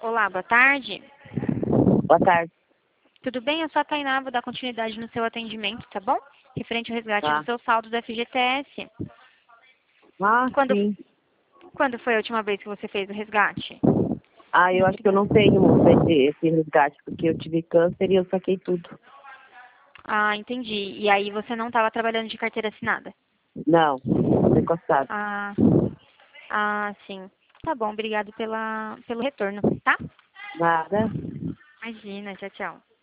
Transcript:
Olá, boa tarde. Boa tarde. Tudo bem? Eu sou a Tainá, vou dar continuidade no seu atendimento, tá bom? Referente ao resgate Tá. do seu saldo do FGTS. Ah, Quando, sim. quando foi a última vez que você fez o resgate? Ah, eu acho que eu não tenho esse resgate, porque eu tive câncer e eu saquei tudo. Ah, entendi. E aí você não estava trabalhando de carteira assinada? Não, tô encostado. Ah, sim. Tá bom, obrigado pelo retorno, tá? Nada. Imagina, tchau, tchau.